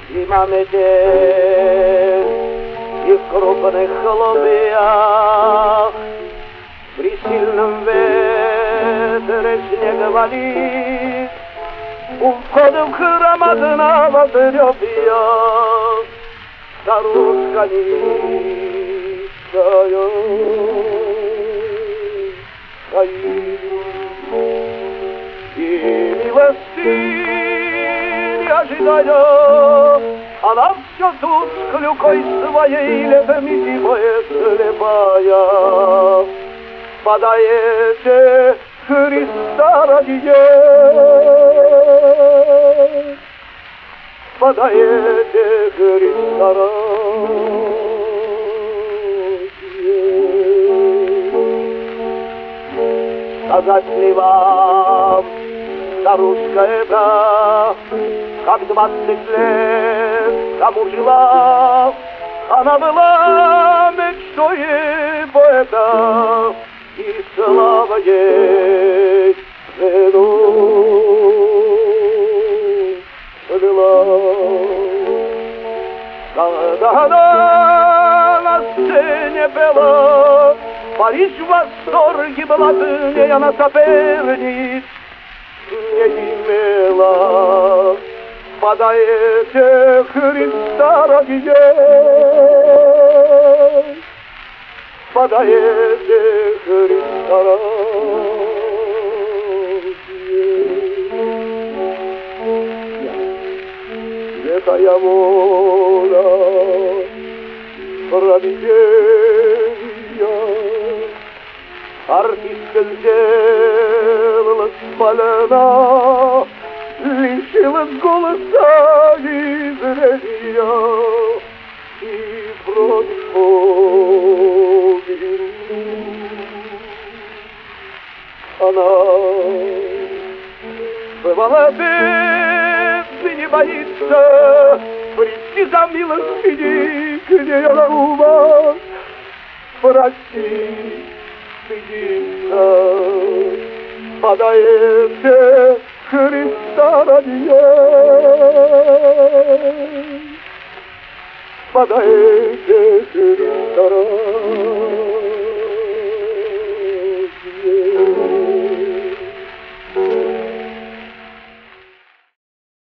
зима метель, и в крупных хлопьях при сильном ветре снег валит. У входа в храм одного дрёпья старушка низкая стоит. И милостыни ожидая, она все тут с клюкой своей летом и зимой слепая. Подайте Христа ради, подайте Христа ради. Сказать ли вам, старушка эта, как 20 лет тому жила, она была мечтой поэта, и слава ей цену была. Когда она на сцене пела, Париж в восторге блатные, она соперниц не имела. Подайте Христа ради, подайте Христа ради. Святая воля провидения, артистка сделалась больна, лишилась голоса и зрения, и против Бога она бывала бедной, не боится прийти за милостыней к ней она у вас просить стыдится. Подайте Христа ради, подайте Христа ради.